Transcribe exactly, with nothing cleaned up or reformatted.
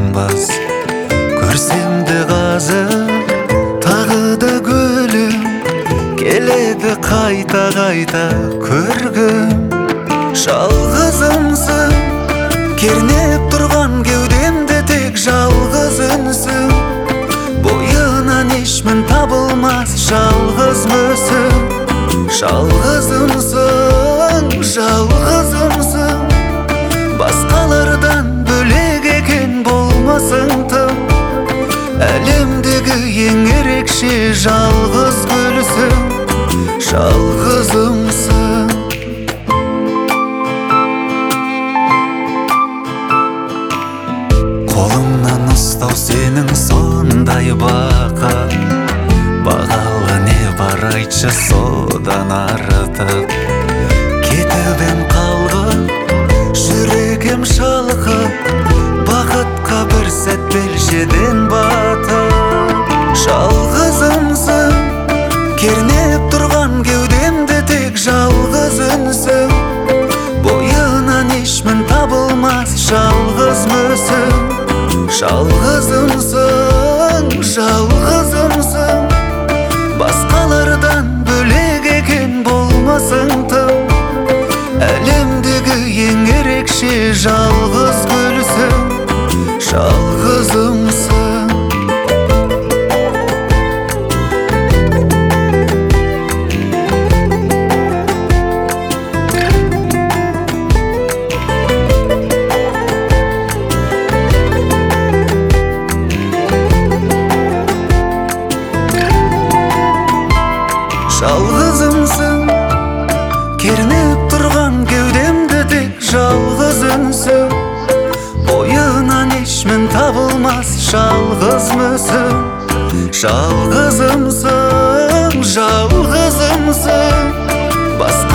табылмас. Көрсем де қазір тағы да гүлім келеді қайта-қайта көргім. Жалғызымсың, кернеп тұрған кеудемде тек жалғыз үнсің. Бойынан ешмін табылмас жалғыз мүсін. Жалғызымсың, жалғызымсың, басқалардан бөлек екен болмасың тым. Әлемдегі ең ерекше жалғыз гүлсің, жалғызымсың. Қолымнан ұстау сенің сондай бақыт, бағалы не бар айтшы содан артық. Кетіп ем қалғып, жүрегім шалқып, бақытқа бір сәт белшеден батып. Жалғызымсың, кернеп тұрған кеудемде тек жалғыз үнсің. Бойынан ешмін табылмас жалғыз мүсін. Жалғызымсың, жалғызымсың, басқалардан бөлек екен болмасың тым. Әлемдегі ең ерекше жалғыз гүлсің, жалғызымсың. Жалғызымсың, кернеп тұрған кеудемде тек жалғыз үнсің. Бойынан ешмін табылмас жалғыз мүсін. Жалғызымсың, жалғызымсың,